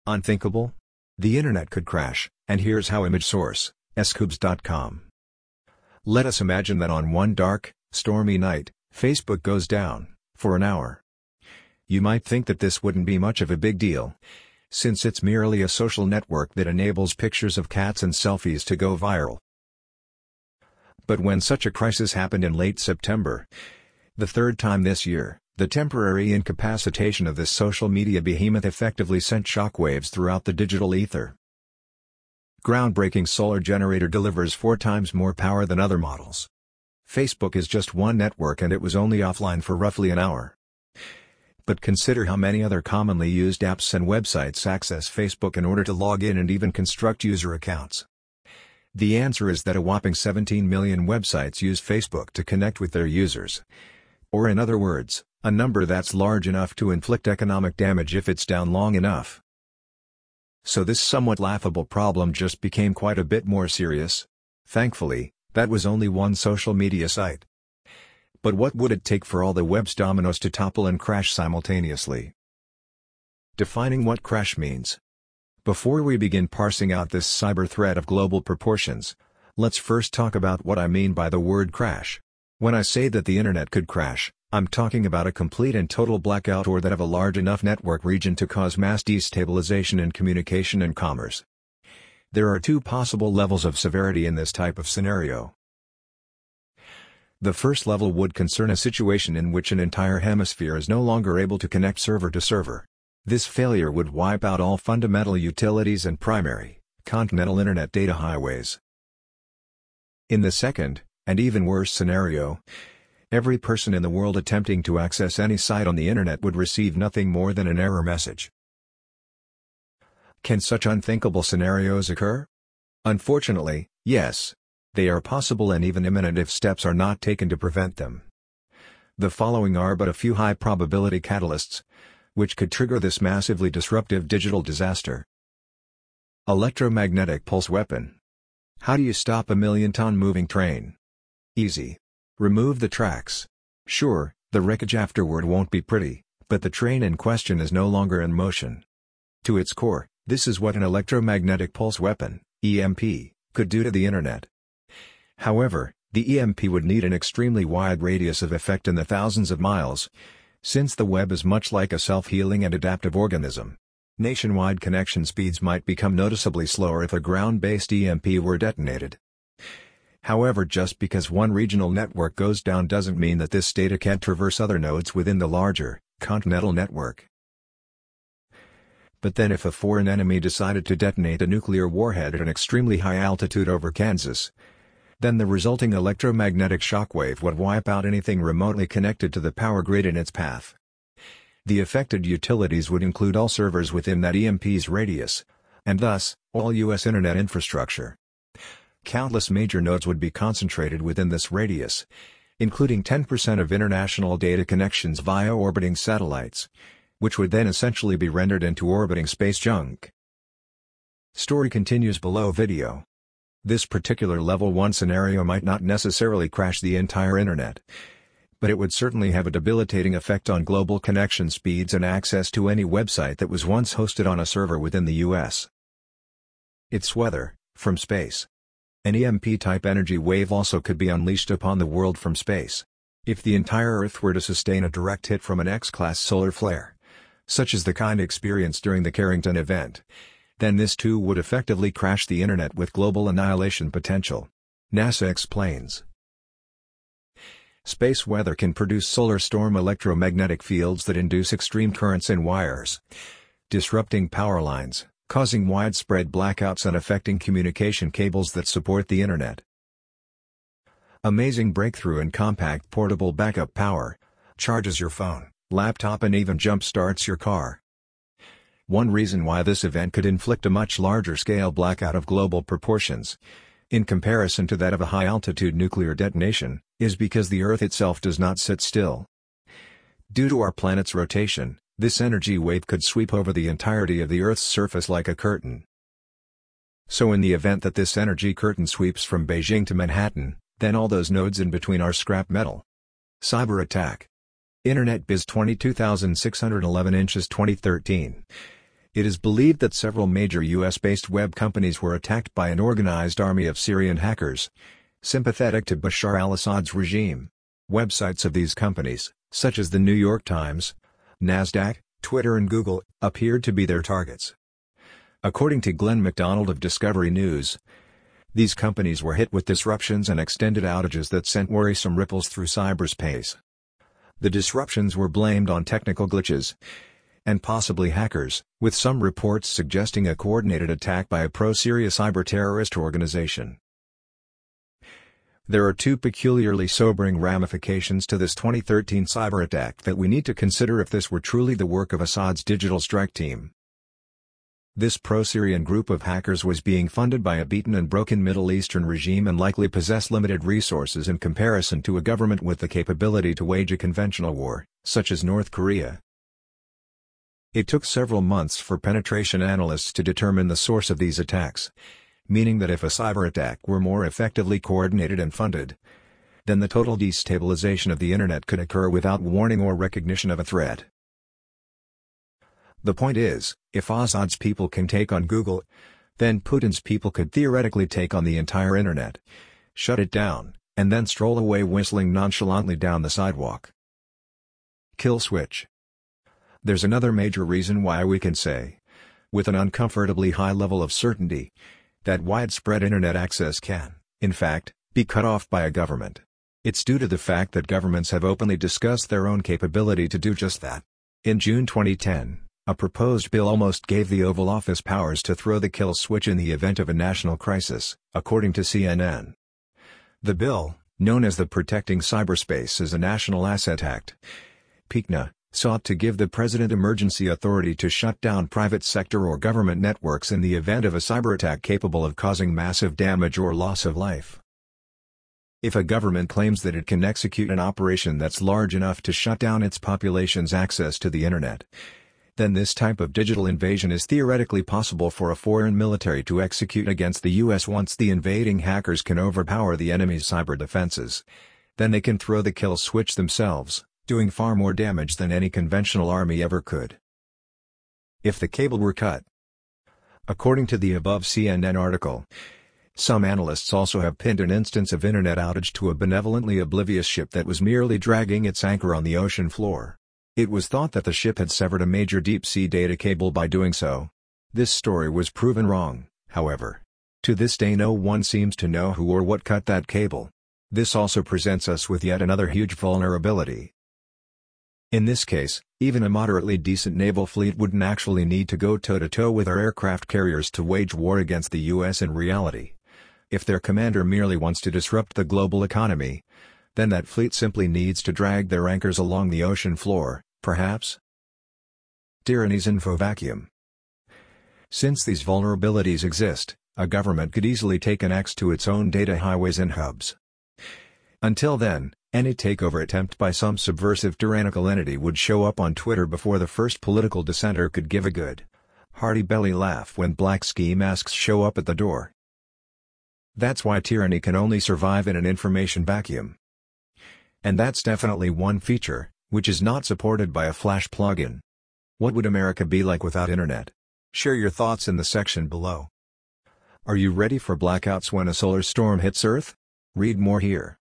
Unthinkable? The internet could crash, and here's how. Image source, scoops.com. Let us imagine that on one dark, stormy night, Facebook goes down, for an hour. You might think that this wouldn't be much of a big deal, since it's merely a social network that enables pictures of cats and selfies to go viral. But when such a crisis happened in late September, the third time this year, the temporary incapacitation of this social media behemoth effectively sent shockwaves throughout the digital ether. Groundbreaking solar generator delivers 4 times more power than other models. Facebook is just one network and it was only offline for roughly an hour. But consider how many other commonly used apps and websites access Facebook in order to log in and even construct user accounts. The answer is that a whopping 17 million websites use Facebook to connect with their users. Or in other words, a number that's large enough to inflict economic damage if it's down long enough. So this somewhat laughable problem just became quite a bit more serious. Thankfully, that was only one social media site. But what would it take for all the web's dominoes to topple and crash simultaneously? Defining what crash means. Before we begin parsing out this cyber threat of global proportions, let's first talk about what I mean by the word crash. When I say that the internet could crash, I'm talking about a complete and total blackout or that of a large enough network region to cause mass destabilization in communication and commerce. There are 2 possible levels of severity in this type of scenario. The first level would concern a situation in which an entire hemisphere is no longer able to connect server to server. This failure would wipe out all fundamental utilities and primary, continental internet data highways. In the second, and even worse scenario, every person in the world attempting to access any site on the internet would receive nothing more than an error message. Can such unthinkable scenarios occur? Unfortunately, yes. They are possible and even imminent if steps are not taken to prevent them. The following are but a few high-probability catalysts, which could trigger this massively disruptive digital disaster. Electromagnetic pulse weapon. How do you stop a million-ton moving train? Easy. Remove the tracks. Sure, the wreckage afterward won't be pretty, but the train in question is no longer in motion. To its core, this is what an electromagnetic pulse weapon, EMP, could do to the internet. However, the EMP would need an extremely wide radius of effect in the thousands of miles, since the web is much like a self-healing and adaptive organism. Nationwide connection speeds might become noticeably slower if a ground-based EMP were detonated. However, just because one regional network goes down doesn't mean that this data can't traverse other nodes within the larger, continental network. But then if a foreign enemy decided to detonate a nuclear warhead at an extremely high altitude over Kansas, then the resulting electromagnetic shockwave would wipe out anything remotely connected to the power grid in its path. The affected utilities would include all servers within that EMP's radius, and thus, all U.S. internet infrastructure. Countless major nodes would be concentrated within this radius, including 10% of international data connections via orbiting satellites, which would then essentially be rendered into orbiting space junk. Story continues below video. This particular Level 1 scenario might not necessarily crash the entire internet, but it would certainly have a debilitating effect on global connection speeds and access to any website that was once hosted on a server within the US. It's weather, from space. An EMP-type energy wave also could be unleashed upon the world from space. If the entire Earth were to sustain a direct hit from an X-class solar flare, such as the kind experienced during the Carrington event, then this too would effectively crash the internet with global annihilation potential. NASA explains. Space weather can produce solar storm electromagnetic fields that induce extreme currents in wires, disrupting power lines, causing widespread blackouts and affecting communication cables that support the internet. Amazing breakthrough in compact portable backup power, charges your phone, laptop and even jump-starts your car. One reason why this event could inflict a much larger scale blackout of global proportions, in comparison to that of a high-altitude nuclear detonation, is because the Earth itself does not sit still. Due to our planet's rotation, this energy wave could sweep over the entirety of the Earth's surface like a curtain. So in the event that this energy curtain sweeps from Beijing to Manhattan, then all those nodes in between are scrap metal. Cyber attack. Internet Biz 22611 inches 2013. It is believed that several major US-based web companies were attacked by an organized army of Syrian hackers, sympathetic to Bashar al-Assad's regime. Websites of these companies, such as the New York Times, Nasdaq, Twitter and Google, appeared to be their targets. According to Glenn MacDonald of Discovery News, these companies were hit with disruptions and extended outages that sent worrisome ripples through cyberspace. The disruptions were blamed on technical glitches and possibly hackers, with some reports suggesting a coordinated attack by a pro-Syria cyber-terrorist organization. There are two peculiarly sobering ramifications to this 2013 cyber attack that we need to consider if this were truly the work of Assad's digital strike team. This pro-Syrian group of hackers was being funded by a beaten and broken Middle Eastern regime and likely possessed limited resources in comparison to a government with the capability to wage a conventional war, such as North Korea. It took several months for penetration analysts to determine the source of these attacks, meaning that if a cyber attack were more effectively coordinated and funded, then the total destabilization of the Internet could occur without warning or recognition of a threat. The point is, if Assad's people can take on Google, then Putin's people could theoretically take on the entire Internet, shut it down, and then stroll away whistling nonchalantly down the sidewalk. Kill switch. There's another major reason why we can say, with an uncomfortably high level of certainty, that widespread Internet access can, in fact, be cut off by a government. It's due to the fact that governments have openly discussed their own capability to do just that. In June 2010, a proposed bill almost gave the Oval Office powers to throw the kill switch in the event of a national crisis, according to CNN. The bill, known as the Protecting Cyberspace as a National Asset Act, PICNA, sought to give the president emergency authority to shut down private sector or government networks in the event of a cyber attack capable of causing massive damage or loss of life. If a government claims that it can execute an operation that's large enough to shut down its population's access to the Internet, then this type of digital invasion is theoretically possible for a foreign military to execute against the US. Once the invading hackers can overpower the enemy's cyber defenses, then they can throw the kill switch themselves, doing far more damage than any conventional army ever could. If the cable were cut. According to the above CNN article, some analysts also have pinned an instance of Internet outage to a benevolently oblivious ship that was merely dragging its anchor on the ocean floor. It was thought that the ship had severed a major deep-sea data cable by doing so. This story was proven wrong, however. To this day no one seems to know who or what cut that cable. This also presents us with yet another huge vulnerability. In this case, even a moderately decent naval fleet wouldn't actually need to go toe-to-toe with our aircraft carriers to wage war against the US in reality. If their commander merely wants to disrupt the global economy, then that fleet simply needs to drag their anchors along the ocean floor, perhaps? Tyranny's info vacuum. Since these vulnerabilities exist, a government could easily take an axe to its own data highways and hubs. Until then, any takeover attempt by some subversive tyrannical entity would show up on Twitter before the first political dissenter could give a good, hearty belly laugh when black ski masks show up at the door. That's why tyranny can only survive in an information vacuum. And that's definitely one feature, which is not supported by a Flash plugin. What would America be like without Internet? Share your thoughts in the section below. Are you ready for blackouts when a solar storm hits Earth? Read more here.